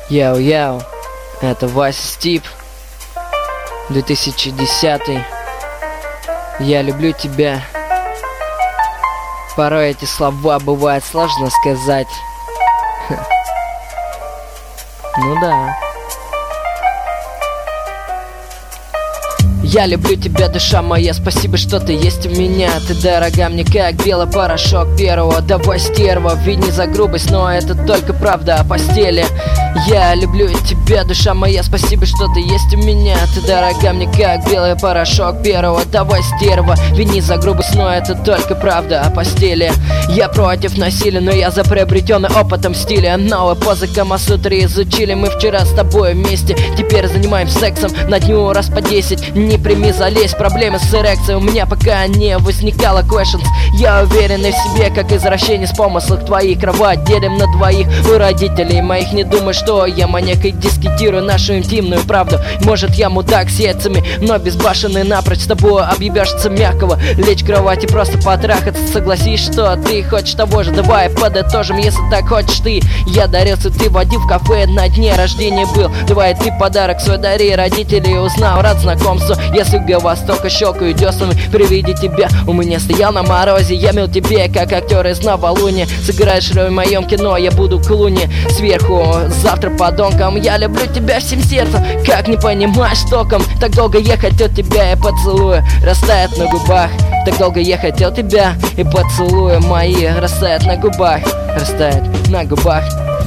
Яу-яу, это Вася Стип, 2010. Я люблю тебя. Порой эти слова бывает сложно сказать. Ну да. Я люблю тебя, душа моя, спасибо, что ты есть у меня. Ты дорога мне, как белый порошок первого. Давай, стерва, вини за грубость, но это только правда о постели. Я люблю тебя, душа моя, спасибо, что ты есть у меня. Ты дорога мне, как белый порошок первого. Давай, стерва, вини за грубость, но это только правда о постели. Я против насилия, но я за приобретенный опытом стиля. Новые позы Камасутры изучили мы вчера с тобой вместе. Теперь занимаемся сексом на дню раз по 10. Не прими залезть, проблемы с эрекцией у меня пока не возникало questions. Я уверенный в себе, как извращенец помыслов твоих. Кровать делим на двоих у родителей моих. Не думай, что я маньяк и дискутирую нашу интимную правду. Может, я мудак с яйцами, но безбашенный напрочь. С тобой объебешься мягкого, лечь в кровати, просто потрахаться. Согласись, что ты хочешь того же, давай подытожим, если так хочешь ты. Я дарил цветы, водил в кафе, на дне рождения был. Давай ты подарок свой дари, родителей узнал, рад знакомству. Я с юго-востока щелкаю деснами при виде тебя. У меня стоял на морозе, я мил тебе, как актер из новолуния. Сыграешь роль в моем кино, я буду Клуни сверху, завтра подонком. Я люблю тебя всем сердцем, как не понимаешь током. Так долго я хотел тебя, и поцелуя растает на губах. Так долго я хотел тебя, и поцелуи мои растают на губах. Растает на губах.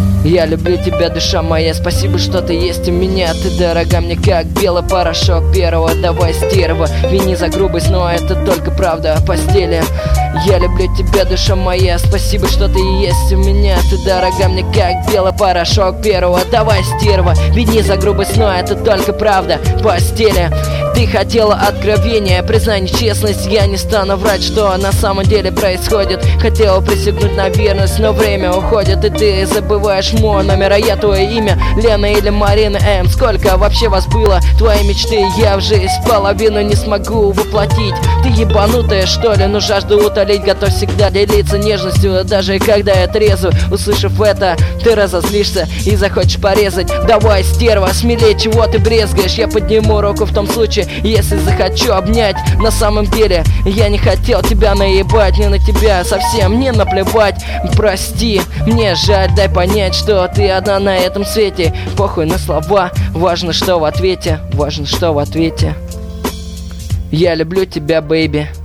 Я люблю тебя, душа моя, спасибо, что ты есть у меня. Ты дорога мне, как белый порошок первого. Давай, стерва, вини за грубость, но это только правда о постели. Я люблю тебя, душа моя, спасибо, что ты есть у меня. Ты дорога мне, как белый порошок первого. Давай, стерва, вини за грубость, но это только правда о постели. Ты хотела откровения, признание, честность. Я не стану врать, что на самом деле происходит. Хотела присягнуть на верность, но время уходит, и ты забываешь мой номер, а я твое имя. Лена или Марина М. Сколько вообще вас было? Твои мечты я в жизнь половину не смогу воплотить. Ты ебанутая, что ли? Ну жажду утолить, готов всегда делиться нежностью, даже когда я трезвый. Услышав это, ты разозлишься и захочешь порезать. Давай, стерва, смелее, чего ты брезгаешь? Я подниму руку в том случае, если захочу обнять. На самом деле я не хотел тебя наебать, не на тебя совсем не наплевать. Прости, мне жаль, дай понять, что ты одна на этом свете. Похуй на слова, важно, что в ответе. Важно, что в ответе. Я люблю тебя, бэйби.